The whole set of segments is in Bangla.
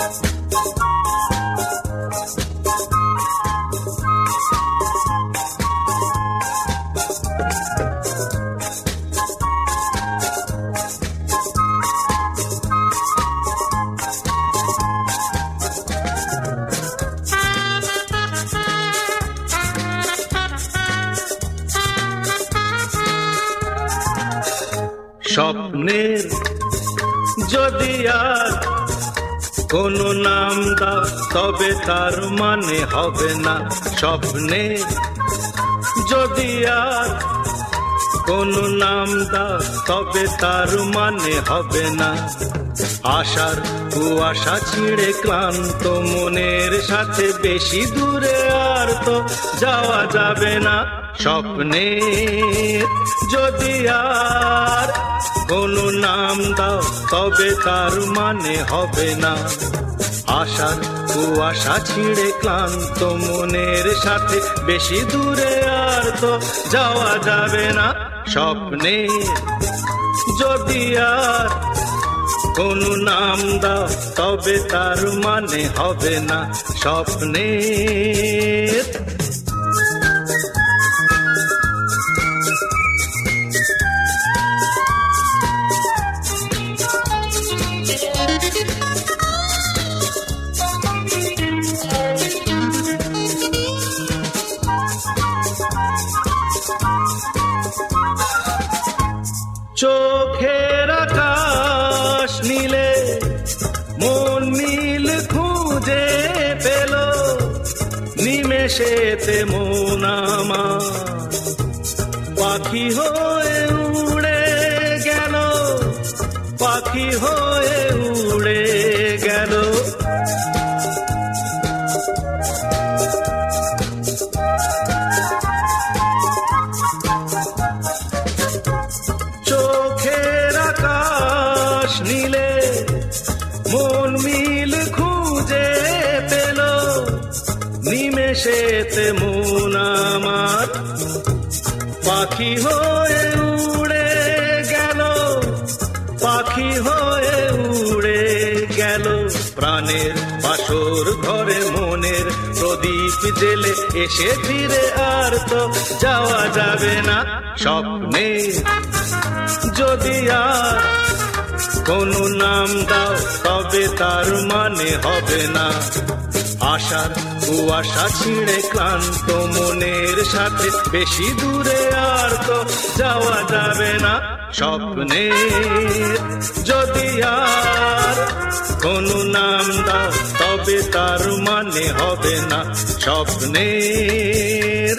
স্বপ্নের যদি আর কোনো নাম দাও তবে তার মানে হবে না। স্বপ্নের যদি আর কোনো নাম দাও তবে তার মানে হবে না। আশার কুয়াশা ছিঁড়ে ক্লান্ত মনের সাথে বেশি দূরে আর তো যাওয়া যাবে না। স্বপ্নের যদি আর কোনো নাম দাও তবে তার মানে হবে না। আশার কুয়াশা ছিঁড়ে ক্লান্ত মনের সাথে বেশি দূরে আর তো যাওয়া যাবে না। স্বপ্নের যদি আর কোনো নাম দাও তবে তার মানে হবে না। স্বপ্নের চোখের আকাশ নীলে মন নীল খুঁজে পেল, নিমেষেতে মন আমার পাখি হয়ে উড়ে গেল, পাখি হয়ে উড়ে গেল। নীলে মন মিল খুঁজে পেল, নিমেষেতে মন আমার পাখি হয়ে উড়ে গেল, পাখি হয়ে উড়ে গেল। প্রাণের বাসর ঘরে মনের প্রদীপ জেলে এসে ফিরে আর তো যাওয়া যাবে না। স্বপ্নের যদি আর কোনো নাম দাও তবে তার মানে হবে না। আশার কুয়াশা ছিঁড়ে ক্লান্ত মনের সাথে বেশি দূরে আর তো যাওয়া যাবে না। স্বপ্নের যদি আর কোনো নাম দাও তবে তার মানে হবে না। স্বপ্নের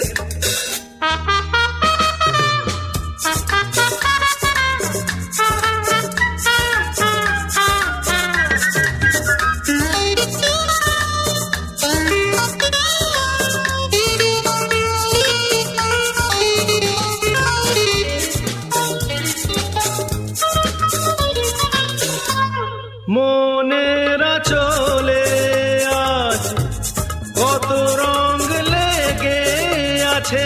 মনের আঁচলে আজ কত রং লেগে আছে,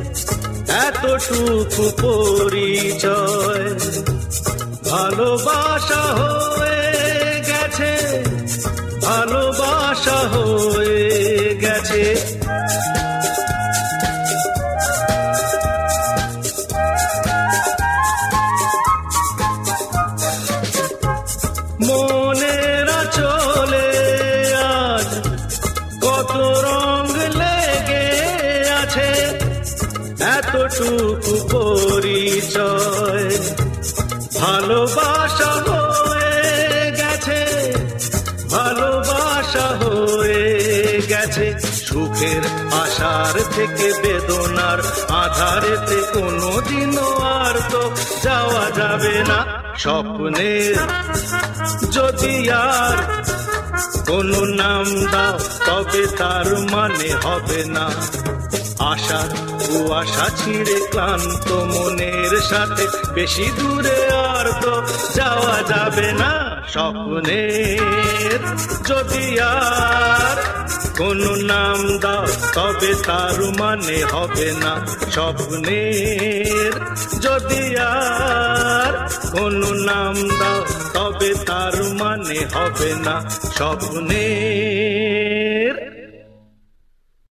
এতটুকু পরিচয় ভালোবাসা হয়ে গেছে, ভালোবাসা হয়ে গেছে। মনের আঁচলে আজ কত রং লেগে আছে, এতটুকু পরিচয় ভালোবাসা হয়ে গেছে, ভালোবাসা হয়ে গেছে। সুখের আশার থেকে বেদনার আধারেতে কোনোদিনও আর তো যাওয়া যাবে না। স্বপ্নের যদি আর কোনো নাম দাও তবে তার মানে হবে না। আশার কুয়াশা ছিঁড়ে ক্লান্ত মনের সাথে বেশি দূরে আর তো যাওয়া যাবে না। স্বপ্নের যদি আর কোনো নাম দাও তবে তার মানে হবে না স্বপ্নের। যদি আর কোনো নাম দাও তবে তার মানে হবে না স্বপ্নের।